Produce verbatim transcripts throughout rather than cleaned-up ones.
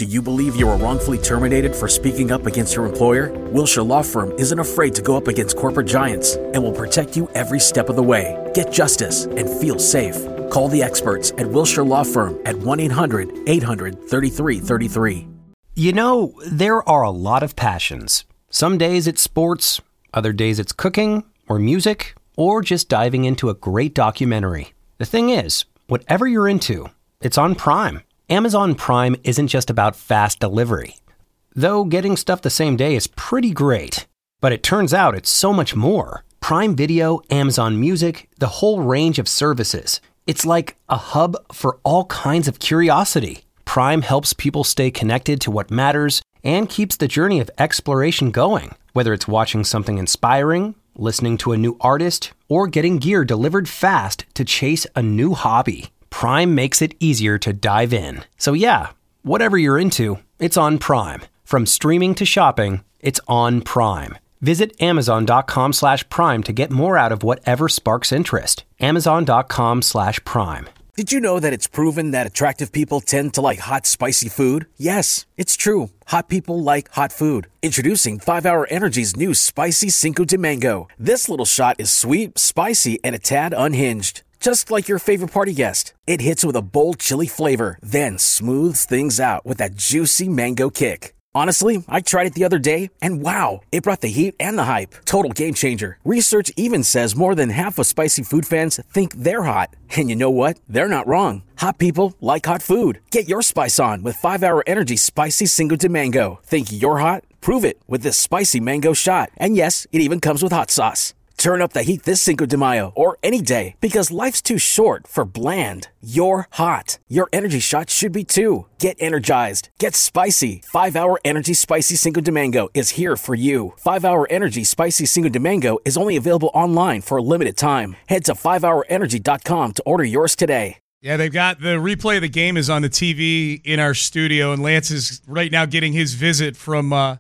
Do you believe you were wrongfully terminated for speaking up against your employer? Wilshire Law Firm isn't afraid to go up against corporate giants and will protect you every step of the way. Get justice and feel safe. Call the experts at Wilshire Law Firm at one eight hundred eight hundred thirty-three thirty-three. You know, there are a lot of passions. Some days it's sports, other days it's cooking or music, or just diving into a great documentary. The thing is, whatever you're into, it's on Prime. Amazon Prime isn't just about fast delivery. Though getting stuff the same day is pretty great. But it turns out it's so much more. Prime Video, Amazon Music, the whole range of services. It's like a hub for all kinds of curiosity. Prime helps people stay connected to what matters and keeps the journey of exploration going. Whether it's watching something inspiring, listening to a new artist, or getting gear delivered fast to chase a new hobby, Prime makes it easier to dive in. So yeah, whatever you're into, it's on Prime. From streaming to shopping, it's on Prime. Visit amazon.com slash prime to get more out of whatever sparks interest. Amazon.com slash prime. Did you know that it's proven that attractive people tend to like hot, spicy food? Yes, it's true. Hot people like hot food. Introducing five hour Energy's new Spicy Cinco de Mango. This little shot is sweet, spicy, and a tad unhinged. Just like your favorite party guest. It hits with a bold chili flavor, then smooths things out with that juicy mango kick. Honestly, I tried it the other day, and wow, it brought the heat and the hype. Total game changer. Research even says more than half of spicy food fans think they're hot. And you know what? They're not wrong. Hot people like hot food. Get your spice on with five hour Energy Spicy Cinco de Mango. Think you're hot? Prove it with this spicy mango shot. And yes, it even comes with hot sauce. Turn up the heat this Cinco de Mayo or any day because life's too short for bland. You're hot. Your energy shot should be too. Get energized. Get spicy. five hour Energy Spicy Cinco de Mango is here for you. five hour Energy Spicy Cinco de Mango is only available online for a limited time. Head to five hour energy dot com to order yours today. Yeah, they've got the replay of the game is on the T V in our studio, and Lance is right now getting his visit from uh,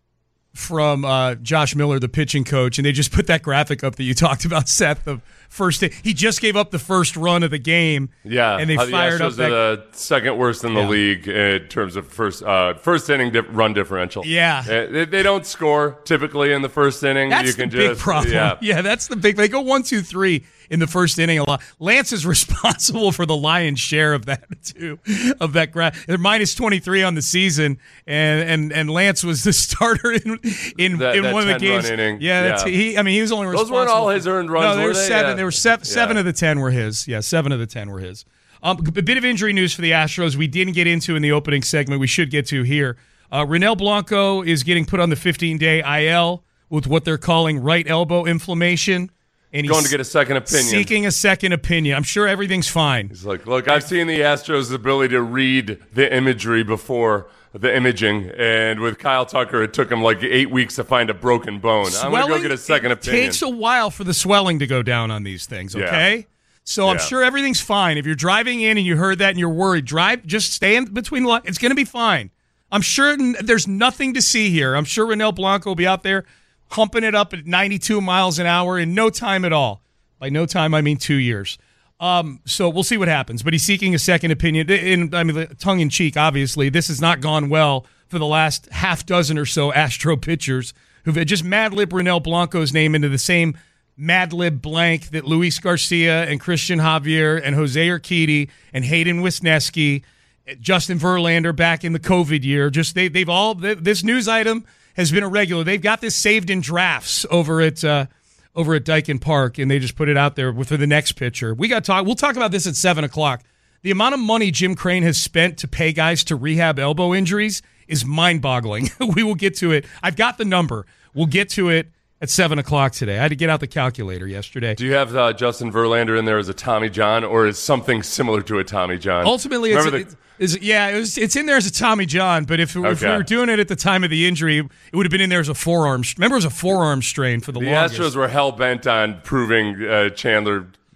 from uh, Josh Miller, the pitching coach, and they just put that graphic up that you talked about, Seth. The first day, he just gave up the first run of the game. Yeah, and they uh, fired the up that. The second worst in the yeah. league in terms of first uh, first inning dif- run differential. Yeah, uh, they, they don't score typically in the first inning. That's you can the big just, problem. Yeah. yeah, that's the big. They go one, two, three in the first inning a lot. Lance is responsible for the lion's share of that too. Of that graph, they're minus twenty-three on the season, and and and Lance was the starter in in, that, in that one of the games. Inning. Yeah, that's, yeah. he. I mean, he was only responsible. Those weren't all his earned runs. No, there were, were they? seven. Yeah. There were seven. Yeah. Seven of the ten were his. Yeah, seven of the ten were his. Um, a bit of injury news for the Astros we didn't get into in the opening segment. We should get to here. Uh, Ronel Blanco is getting put on the fifteen-day I L with what they're calling right elbow inflammation. And he's going to get a second opinion. Seeking a second opinion. I'm sure everything's fine. He's like, look, I've seen the Astros' ability to read the imagery before the imaging, and with Kyle Tucker, it took him like eight weeks to find a broken bone. Swelling, I'm going to go get a second it opinion. It takes a while for the swelling to go down on these things, okay? Yeah. So I'm yeah. sure everything's fine. If you're driving in and you heard that and you're worried, drive, just stay in between the lines. It's going to be fine. I'm sure n- there's nothing to see here. I'm sure Ronel Blanco will be out there humping it up at ninety-two miles an hour in no time at all. By no time, I mean two years. Um, so we'll see what happens. But he's seeking a second opinion. In, I mean, tongue-in-cheek, obviously. This has not gone well for the last half dozen or so Astro pitchers who've just Mad-lib Ronel Blanco's name into the same Mad-lib blank that Luis Garcia and Christian Javier and Jose Urquidy and Hayden Wisniewski, Justin Verlander back in the COVID year. Just they, they've all they, this news item has been a regular. They've got this saved in drafts over at uh, over at Dyken Park, and they just put it out there for the next pitcher. We got talk. We'll talk about this at seven o'clock. The amount of money Jim Crane has spent to pay guys to rehab elbow injuries is mind-boggling. We will get to it. I've got the number. We'll get to it at seven o'clock today. I had to get out the calculator yesterday. Do you have uh, Justin Verlander in there as a Tommy John, or is something similar to a Tommy John? Ultimately, it's, the- it's, it's yeah, it was, it's in there as a Tommy John. But if, okay. if we were doing it at the time of the injury, it would have been in there as a forearm. Remember, it was a forearm strain for the, the longest. Astros were hell bent on proving uh, Chandler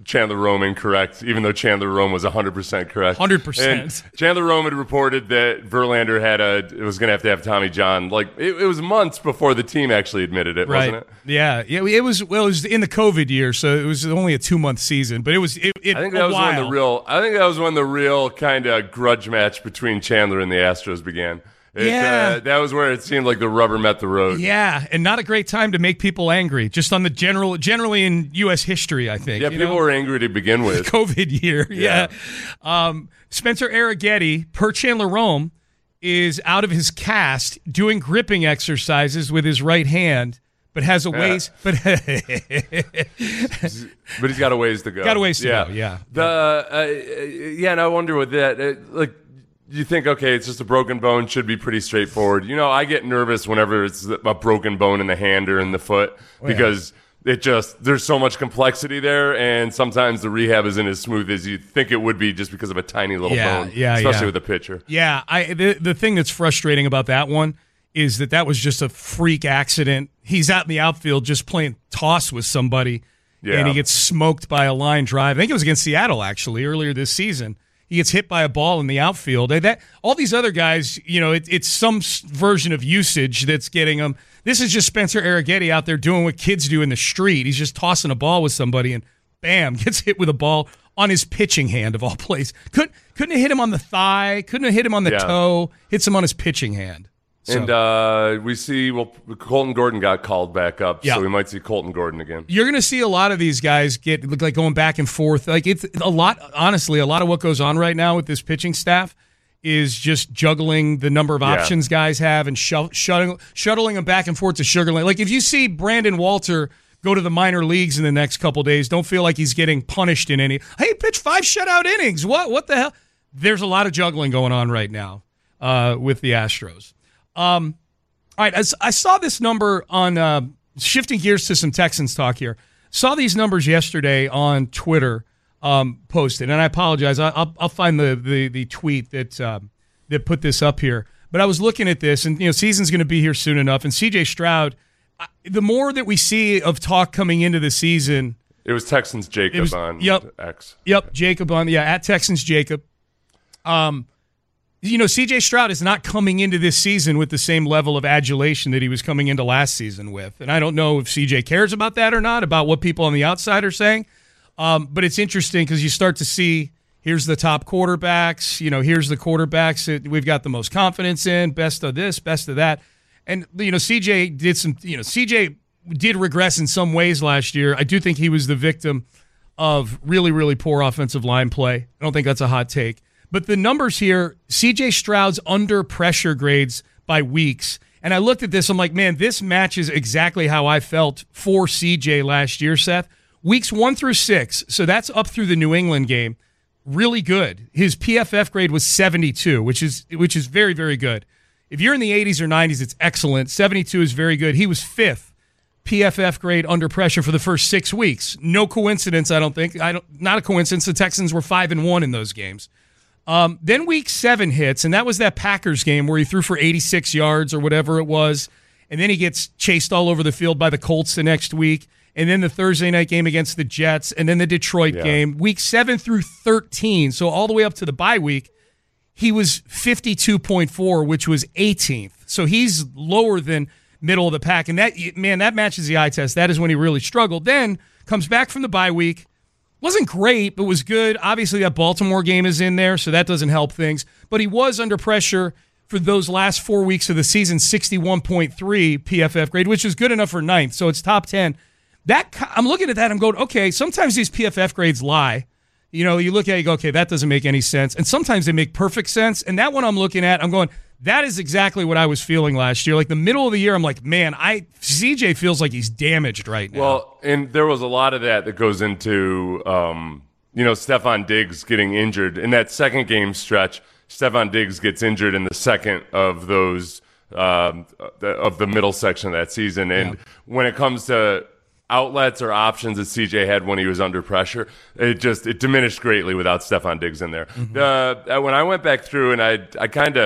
Chandler Rome incorrect, even though Chandler Rome was one hundred percent correct. one hundred percent. And Chandler Rome had reported that Verlander had a it was going to have to have Tommy John. Like it, it was months before the team actually admitted it, right. wasn't it? Yeah, yeah. It was well, it was in the COVID year, so it was only a two month season. But it was. It, it, I think that was while. when the real. I think that was when the real kind of grudge match between Chandler and the Astros began. It, yeah, uh, that was where it seemed like the rubber met the road. Yeah, and not a great time to make people angry. Just on the general, generally in U S history, I think. Yeah, you people know? were angry to begin with. COVID year, yeah. yeah. Um, Spencer Arrighetti, per Chandler Rome, is out of his cast doing gripping exercises with his right hand, but has a yeah. ways. But but he's got a ways to go. Got a ways to yeah. go. Yeah. The uh, yeah, and I wonder with that, uh, like. You think, okay, it's just a broken bone, should be pretty straightforward. You know, I get nervous whenever it's a broken bone in the hand or in the foot oh, because yeah. it just, there's so much complexity there, and sometimes the rehab isn't as smooth as you think it would be just because of a tiny little yeah, bone, yeah, especially yeah. with a pitcher. Yeah, I the, the thing that's frustrating about that one is that that was just a freak accident. He's out in the outfield just playing toss with somebody, yeah. and he gets smoked by a line drive. I think it was against Seattle, actually, earlier this season. He gets hit by a ball in the outfield. That all these other guys, you know, it, it's some version of usage that's getting them. This is just Spencer Arrighetti out there doing what kids do in the street. He's just tossing a ball with somebody and, bam, gets hit with a ball on his pitching hand, of all places. Couldn't, couldn't have hit him on the thigh. Couldn't have hit him on the yeah. toe. Hits him on his pitching hand. So. And uh, we see, well, Colton Gordon got called back up, yeah. so we might see Colton Gordon again. You're going to see a lot of these guys get look like going back and forth. Like it's a lot, honestly, a lot of what goes on right now with this pitching staff is just juggling the number of yeah. options guys have and shu- shuttling, shuttling them back and forth to Sugar Land. Like if you see Brandon Walter go to the minor leagues in the next couple days, don't feel like he's getting punished in any. Hey, pitch five shutout innings. What? What the hell? There's a lot of juggling going on right now uh, with the Astros. Um, all right, I, I saw this number on uh, shifting gears to some Texans talk here. Saw these numbers yesterday on Twitter um, posted, and I apologize. I, I'll, I'll find the, the, the tweet that um, that put this up here. But I was looking at this, and you know, season's going to be here soon enough. And C J Stroud, I, the more that we see of talk coming into the season, it was Texans Jacob was, on yep, X. Yep, Jacob on yeah at Texans Jacob. Um. You know, C J Stroud is not coming into this season with the same level of adulation that he was coming into last season with. And I don't know if C J cares about that or not, about what people on the outside are saying. Um, but it's interesting because you start to see, here's the top quarterbacks, you know, here's the quarterbacks that we've got the most confidence in, best of this, best of that. And, you know, C J did some, you know, C J did regress in some ways last year. I do think he was the victim of really, really poor offensive line play. I don't think that's a hot take. But the numbers here, C J Stroud's under pressure grades by weeks. And I looked at this, I'm like, man, this matches exactly how I felt for C J last year, Seth. Weeks one through six, so that's up through the New England game, really good. His P F F grade was seventy-two, which is which is very, very good. If you're in the eighties or nineties, it's excellent. seventy-two is very good. He was fifth P F F grade under pressure for the first six weeks. No coincidence, I don't think. I don't. Not a coincidence. The Texans were five and one in those games. Um, then week seven hits, and that was that Packers game where he threw for eighty-six yards or whatever it was, and then he gets chased all over the field by the Colts the next week, and then the Thursday night game against the Jets, and then the Detroit yeah. game. Week seven through thirteen, so all the way up to the bye week, he was fifty-two point four, which was eighteenth. So he's lower than middle of the pack, and that, man, that matches the eye test. That is when he really struggled. Then comes back from the bye week. Wasn't great, but was good. Obviously, that Baltimore game is in there, so that doesn't help things. But he was under pressure for those last four weeks of the season, sixty-one point three P F F grade, which is good enough for ninth, so it's top ten. That I'm looking at that, I'm going, okay, sometimes these P F F grades lie. You know, you look at it, you go, okay, that doesn't make any sense. And sometimes they make perfect sense. And that one I'm looking at, I'm going, that is exactly what I was feeling last year. Like the middle of the year, I'm like, man, I C J feels like he's damaged right now. Well, and there was a lot of that that goes into, um, you know, Stephon Diggs getting injured. In that second game stretch, Stephon Diggs gets injured in the second of those, um, of the middle section of that season. And yeah. when it comes to outlets or options that C J had when he was under pressure, it just it diminished greatly without Stephon Diggs in there. Mm-hmm. Uh, when I went back through and I I kind of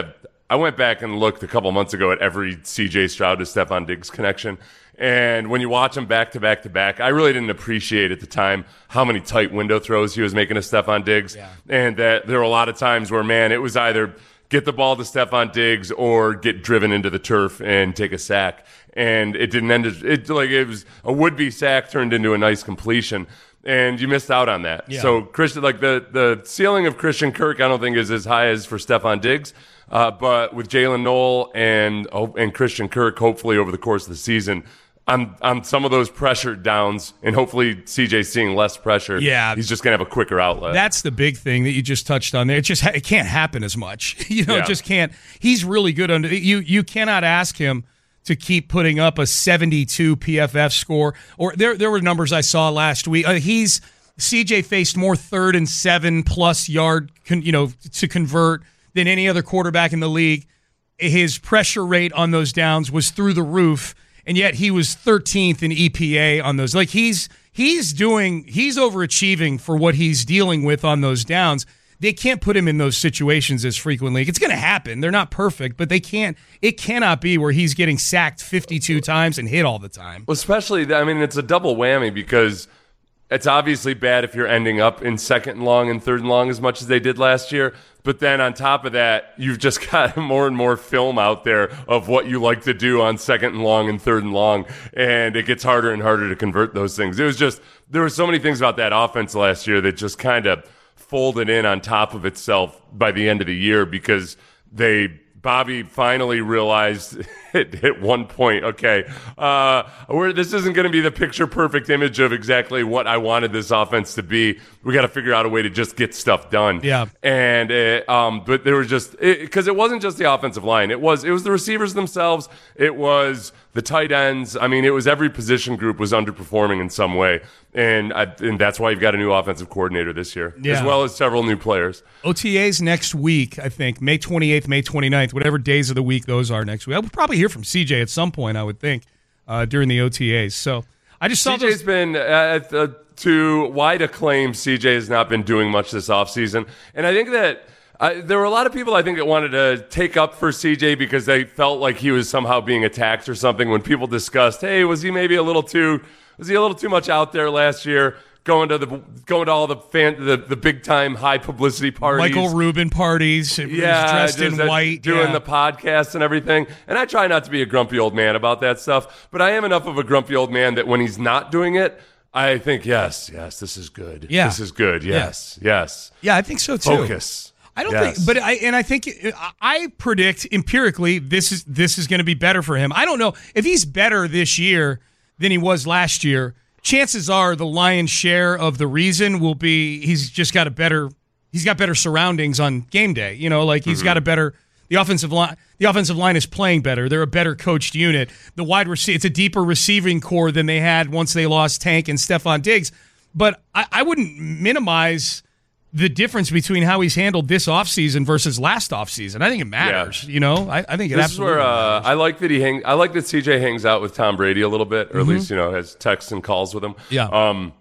I went back and looked a couple months ago at every C J Stroud to Stephon Diggs connection. And when you watch them back to back to back, I really didn't appreciate at the time how many tight window throws he was making to Stephon Diggs. Yeah. And that there were a lot of times where, man, it was either get the ball to Stephon Diggs or get driven into the turf and take a sack. And it didn't end, it like it was a would-be sack turned into a nice completion. And you missed out on that. Yeah. So Christian, like the, the ceiling of Christian Kirk, I don't think is as high as for Stephon Diggs. Uh, but with Jalen Noel and, oh, and Christian Kirk, hopefully over the course of the season, on on some of those pressured downs, and hopefully C J's seeing less pressure. Yeah, he's just gonna have a quicker outlet. That's the big thing that you just touched on there. It just it can't happen as much. You know, yeah. It just can't. He's really good under you. You cannot ask him to keep putting up a seventy-two P F F score. Or there there were numbers I saw last week. Uh, he's C J faced more third and seven plus yard, con, you know, to convert than any other quarterback in the league. His pressure rate on those downs was through the roof. And yet he was thirteenth in E P A on those. Like he's he's doing he's overachieving for what he's dealing with on those downs. They can't put him in those situations as frequently. It's going to happen. They're not perfect, but they can't. It cannot be where he's getting sacked fifty-two times and hit all the time. Well, especially, I mean, it's a double whammy because it's obviously bad if you're ending up in second and long and third and long as much as they did last year. But then on top of that, you've just got more and more film out there of what you like to do on second and long and third and long, and it gets harder and harder to convert those things. It was just, there were so many things about that offense last year that just kind of folded in on top of itself by the end of the year because they, Bobby finally realized at, at one point, okay, uh, we're, this isn't going to be the picture-perfect image of exactly what I wanted this offense to be. We got to figure out a way to just get stuff done. Yeah. And it, um, but there was just because it, it wasn't just the offensive line. It was it was the receivers themselves. It was the tight ends. I mean, it was every position group was underperforming in some way, and I, and that's why you've got a new offensive coordinator this year, yeah. as well as several new players. O T As next week, I think, May twenty-eighth, May twenty-ninth, whatever days of the week those are next week. I would probably hear from C J at some point, I would think, uh, during the O T As. So I just saw C J's those- been uh, uh, to wide acclaim. C J has not been doing much this offseason, and I think that. Uh, there were a lot of people, I think, that wanted to take up for C J because they felt like he was somehow being attacked or something when people discussed, hey, was he maybe a little too, was he a little too much out there last year, going to the going to all the fan, the, the big time high publicity parties, Michael Rubin parties, yeah, dressed in white, doing yeah. the podcasts and everything. And I try not to be a grumpy old man about that stuff, but I am enough of a grumpy old man that when he's not doing it, I think, yes, yes, this is good. Yeah. This is good. Yes, yeah. yes. Yeah, I think so too. Focus. I don't yes. think, but I and I think I predict empirically this is this is going to be better for him. I don't know if he's better this year than he was last year. Chances are the lion's share of the reason will be he's just got a better he's got better surroundings on game day. You know, like he's mm-hmm. got a better the offensive line. The offensive line is playing better. They're a better coached unit. The wide receiver it's a deeper receiving core than they had once they lost Tank and Stephon Diggs. But I, I wouldn't minimize the difference between how he's handled this offseason versus last offseason. I think it matters. Yeah. You know, I, I think it this absolutely is where uh, matters. I like that he hang. I like that C J hangs out with Tom Brady a little bit, or mm-hmm. at least you know has texts and calls with him. Yeah. Um,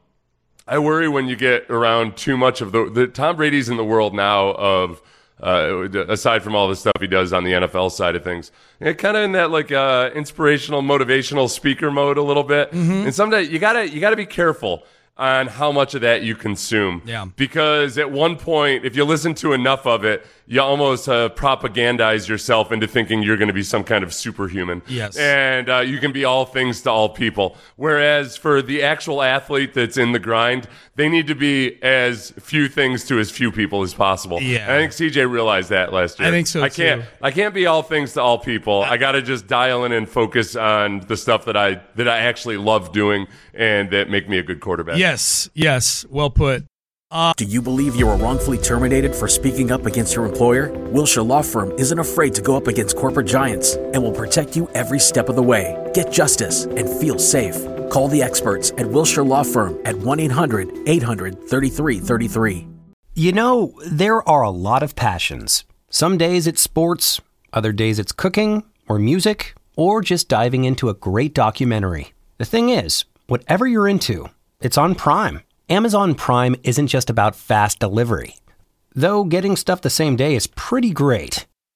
I worry when you get around too much of the the Tom Brady's in the world now of. Uh, aside from all the stuff he does on the N F L side of things, yeah, kind of in that like uh, inspirational, motivational speaker mode a little bit. Mm-hmm. And sometimes you gotta you gotta be careful on how much of that you consume. Yeah. Because at one point, if you listen to enough of it, you almost uh, propagandize yourself into thinking you're going to be some kind of superhuman. Yes. And uh, you can be all things to all people. Whereas for the actual athlete that's in the grind, they need to be as few things to as few people as possible. Yeah. And I think C J realized that last year. I think so, I can't, too. I can't be all things to all people. I, I got to just dial in and focus on the stuff that I that I actually love doing and that make me a good quarterback. Yes, yes, well put. Uh, Do you believe you were wrongfully terminated for speaking up against your employer? Wilshire Law Firm isn't afraid to go up against corporate giants and will protect you every step of the way. Get justice and feel safe. Call the experts at Wilshire Law Firm at one eight hundred eight hundred thirty-three thirty-three. You know, there are a lot of passions. Some days it's sports, other days it's cooking or music, or just diving into a great documentary. The thing is, whatever you're into, it's on Prime. Amazon Prime isn't just about fast delivery. Though getting stuff the same day is pretty great.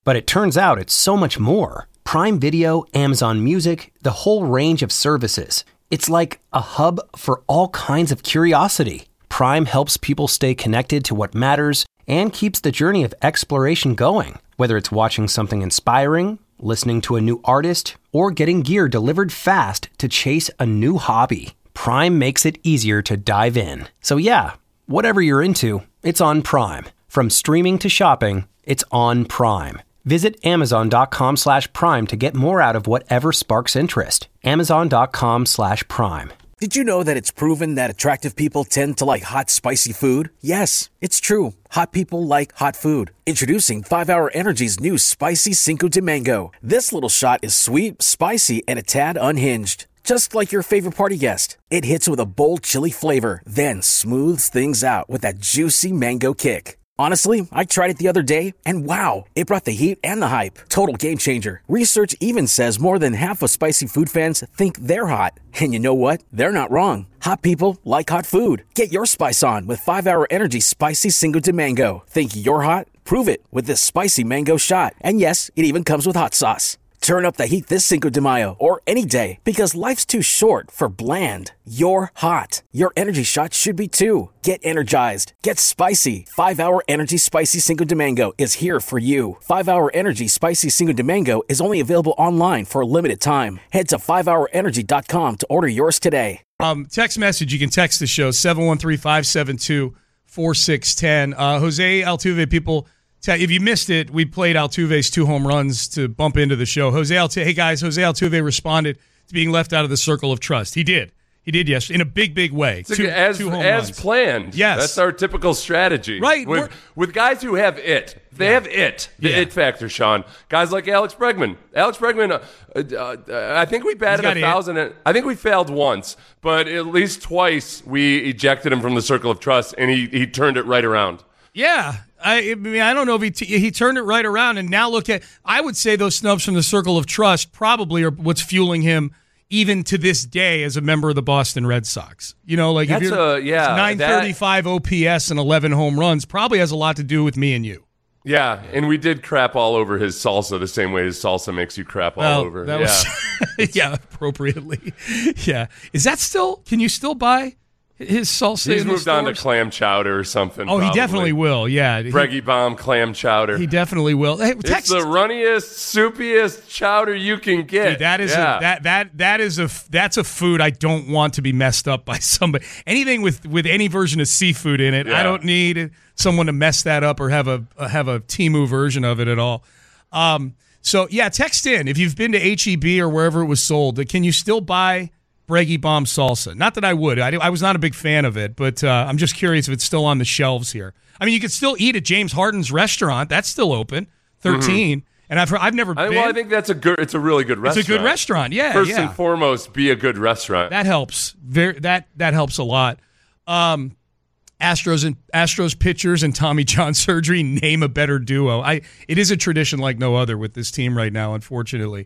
But it turns out it's so much more. Prime Video, Amazon Music, the whole range of services. It's like a hub for all kinds of curiosity. Prime helps people stay connected to what matters and keeps the journey of exploration going. Whether it's watching something inspiring, listening to a new artist, or getting gear delivered fast to chase a new hobby, Prime makes it easier to dive in. So yeah, whatever you're into, it's on Prime. From streaming to shopping, it's on Prime. Visit amazon.com slash prime to get more out of whatever sparks interest. Amazon.com slash prime. Did you know that it's proven that attractive people tend to like hot, spicy food? Yes, it's true. Hot people like hot food. Introducing five hour Energy's new Spicy Cinco de Mango. This little shot is sweet, spicy, and a tad unhinged. Just like your favorite party guest. It hits with a bold chili flavor, then smooths things out with that juicy mango kick. Honestly, I tried it the other day, and wow, it brought the heat and the hype. Total game changer. Research even says more than half of spicy food fans think they're hot. And you know what? They're not wrong. Hot people like hot food. Get your spice on with five hour Energy Spicy Cinco de Mango. Think you're hot? Prove it with this spicy mango shot. And yes, it even comes with hot sauce. Turn up the heat this Cinco de Mayo or any day because life's too short for bland. You're hot. Your energy shot should be too. Get energized. Get spicy. five hour Energy Spicy Cinco de Mango is here for you. five hour Energy Spicy Cinco de Mango is only available online for a limited time. Head to five hour energy dot com to order yours today. Um, text message. You can text the show, seven one three, five seven two, four six one zero. Uh, Jose Altuve, people... If you missed it, we played Altuve's two home runs to bump into the show. Jose Altuve, hey guys, Jose Altuve responded to being left out of the circle of trust. He did. He did yesterday in a big, big way. Two, two, as two home as runs. planned. Yes. That's our typical strategy. Right. With, with guys who have it. They yeah. have it. The yeah. it factor, Sean. Guys like Alex Bregman. Alex Bregman, uh, uh, I think we batted a thousand. And, I think we failed once, but at least twice we ejected him from the circle of trust, and he, he turned it right around. Yeah. I, I mean, I don't know if he t- he turned it right around, and now look at. I would say those snubs from the circle of trust probably are what's fueling him even to this day as a member of the Boston Red Sox. You know, like That's if you're a, yeah, nine thirty-five O P S and eleven home runs, probably has a lot to do with me and you. Yeah, and we did crap all over his salsa the same way his salsa makes you crap all well, over. That yeah, was, yeah, appropriately. Yeah, is that still? Can you still buy his salsa? He's in moved the on to clam chowder or something. Oh, probably. he definitely will. Yeah, Breggy Bomb clam chowder. He definitely will. Hey, it's the runniest, soupiest chowder you can get. Dude, that is yeah. a, that that that is a that's a food I don't want to be messed up by somebody. Anything with, with any version of seafood in it, yeah. I don't need someone to mess that up or have a have a Temu version of it at all. Um, so yeah, text in if you've been to H E B or wherever it was sold. Can you still buy Breggy Bomb salsa? Not that I would. I, I was not a big fan of it, but uh, I'm just curious if it's still on the shelves here. I mean, you could still eat at James Harden's restaurant. That's still open. thirteen Mm-hmm. And I've heard, I've never I, been. Well, I think that's a good. It's a really good restaurant. It's a good restaurant. Yeah. First yeah. and foremost, be a good restaurant. That helps. Very, that that helps a lot. Um, Astros and Astros pitchers and Tommy John surgery. Name a better duo. I. It is a tradition like no other with this team right now. Unfortunately.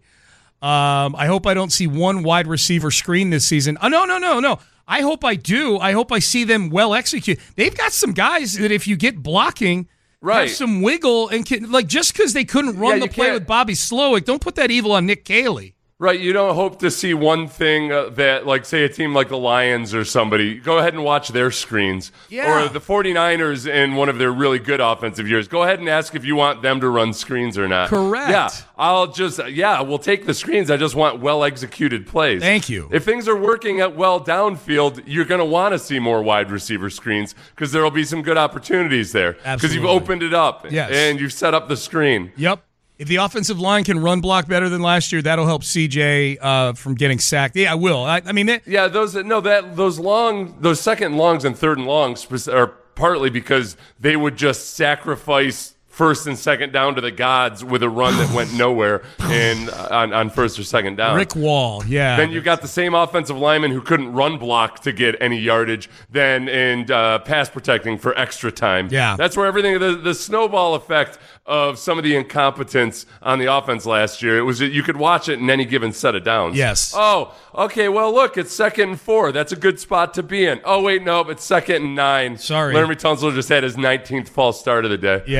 Um, I hope I don't see one wide receiver screen this season. Oh, no, no, no, no. I hope I do. I hope I see them well executed. They've got some guys that if you get blocking, right. have some wiggle. and can, like Just because they couldn't run yeah, the play can't. with Bobby Slowick, don't put that evil on Nick Caley. Right, you don't hope to see one thing uh, that, like, say a team like the Lions or somebody, go ahead and watch their screens. Yeah. Or the 49ers in one of their really good offensive years. Go ahead and ask if you want them to run screens or not. Correct. Yeah, I'll just, yeah, we'll take the screens. I just want well-executed plays. Thank you. If things are working at well downfield, you're going to want to see more wide receiver screens because there will be some good opportunities there. Because you've opened it up yes. and you've set up the screen. Yep. If the offensive line can run block better than last year, that'll help C J uh, from getting sacked. Yeah, I will. I, I mean, it, yeah, those no that those long, those second and longs and third and longs are partly because they would just sacrifice first and second down to the gods with a run that went nowhere and on, on first or second down. Rick Wall, yeah. Then you got the same offensive lineman who couldn't run block to get any yardage, then and uh, pass protecting for extra time. Yeah, that's where everything the the snowball effect of some of the incompetence on the offense last year. It was you could watch it in any given set of downs. Yes. Oh, okay. Well, look, it's second and four. That's a good spot to be in. Oh, wait, no, it's second and nine. Sorry, Laremy Tunsil just had his nineteenth false start of the day. Yeah, yeah.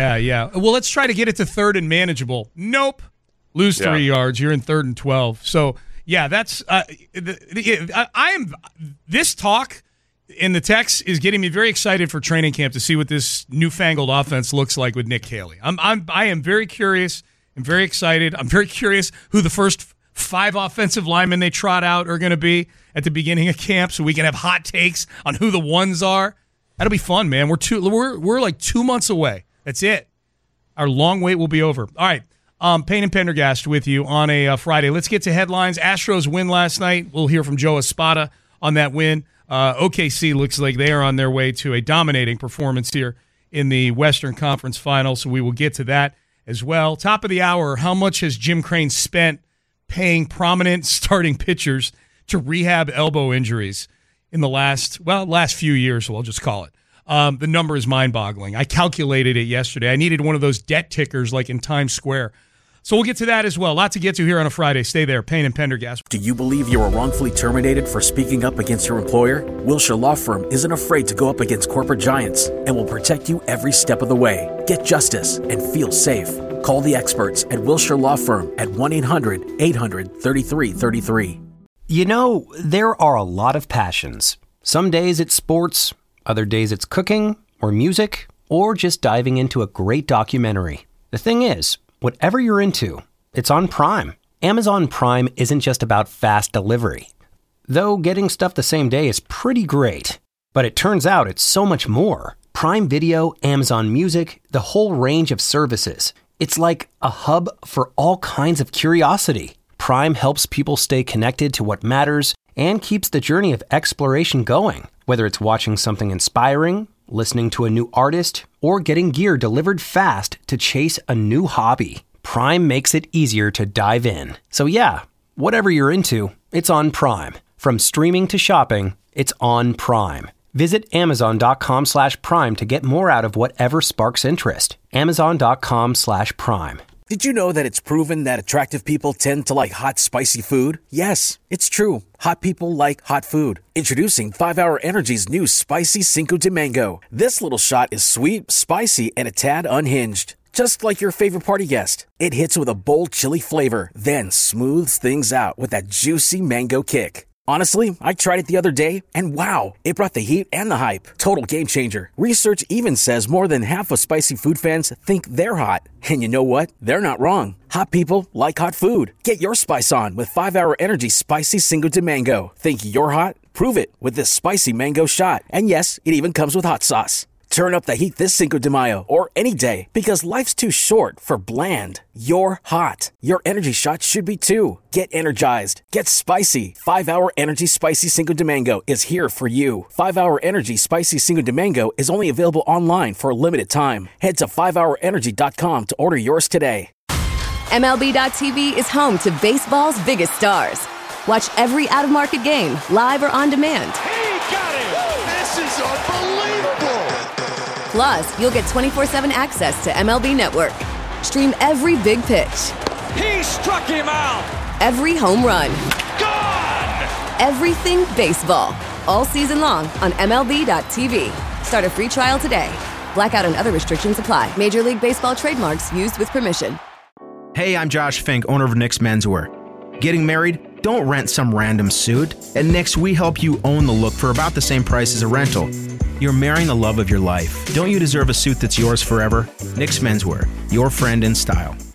Yeah. Well, let's try to get it to third and manageable. Nope. Lose three yeah. yards. You're in third and twelve. So, yeah, that's uh, the, the, I, I am this talk in the text is getting me very excited for training camp to see what this newfangled offense looks like with Nick Caley. I'm, I'm, I am very curious. I'm very excited. I'm very curious who the first five offensive linemen they trot out are going to be at the beginning of camp, so we can have hot takes on who the ones are. That'll be fun, man. We're two. We're we're like two months away. That's it. Our long wait will be over. All right. Um, Payne and Pendergast with you on a uh, Friday. Let's get to headlines. Astros win last night. We'll hear from Joe Espada on that win. Uh, O K C looks like they are on their way to a dominating performance here in the Western Conference Finals, so we will get to that as well. Top of the hour, how much has Jim Crane spent paying prominent starting pitchers to rehab elbow injuries in the last, well, last few years, so I'll just call it. Um, the number is mind-boggling. I calculated it yesterday. I needed one of those debt tickers like in Times Square. So we'll get to that as well. A lot to get to here on a Friday. Stay there. Payne and Pendergast. Do you believe you were wrongfully terminated for speaking up against your employer? Wilshire Law Firm isn't afraid to go up against corporate giants and will protect you every step of the way. Get justice and feel safe. Call the experts at Wilshire Law Firm at one eight hundred eight hundred thirty-three thirty-three. You know, there are a lot of passions. Some days it's sports, other days it's cooking or music, or just diving into a great documentary. The thing is, whatever you're into, it's on Prime. Amazon Prime isn't just about fast delivery. Though getting stuff the same day is pretty great. But it turns out it's so much more. Prime Video, Amazon Music, the whole range of services. It's like a hub for all kinds of curiosity. Prime helps people stay connected to what matters and keeps the journey of exploration going. Whether it's watching something inspiring, listening to a new artist, or getting gear delivered fast to chase a new hobby, Prime makes it easier to dive in. So yeah, whatever you're into, it's on Prime. From streaming to shopping, it's on Prime. Visit amazon.com slash prime to get more out of whatever sparks interest. Amazon.com slash prime. Did you know that it's proven that attractive people tend to like hot, spicy food? Yes, it's true. Hot people like hot food. Introducing five hour Energy's new Spicy Cinco de Mango. This little shot is sweet, spicy, and a tad unhinged. Just like your favorite party guest. It hits with a bold chili flavor, then smooths things out with that juicy mango kick. Honestly, I tried it the other day, and wow, it brought the heat and the hype. Total game changer. Research even says more than half of spicy food fans think they're hot. And you know what? They're not wrong. Hot people like hot food. Get your spice on with five hour Energy Spicy Cinco de Mango. Think you're hot? Prove it with this spicy mango shot. And yes, it even comes with hot sauce. Turn up the heat this Cinco de Mayo or any day because life's too short for bland. You're hot. Your energy shot should be too. Get energized. Get spicy. five hour Energy Spicy Cinco de Mango is here for you. five hour Energy Spicy Cinco de Mango is only available online for a limited time. Head to five hour energy dot com to order yours today. M L B dot T V is home to baseball's biggest stars. Watch every out-of-market game, live or on demand. He got it! This is unbelievable! Plus, you'll get twenty-four seven access to M L B Network. Stream every big pitch. He struck him out! Every home run. Gone! Everything baseball. All season long on M L B dot T V. Start a free trial today. Blackout and other restrictions apply. Major League Baseball trademarks used with permission. Hey, I'm Josh Fink, owner of Nick's Menswear. Getting married? Don't rent some random suit. At Nick's, we help you own the look for about the same price as a rental. You're marrying the love of your life. Don't you deserve a suit that's yours forever? Nick's Menswear, your friend in style.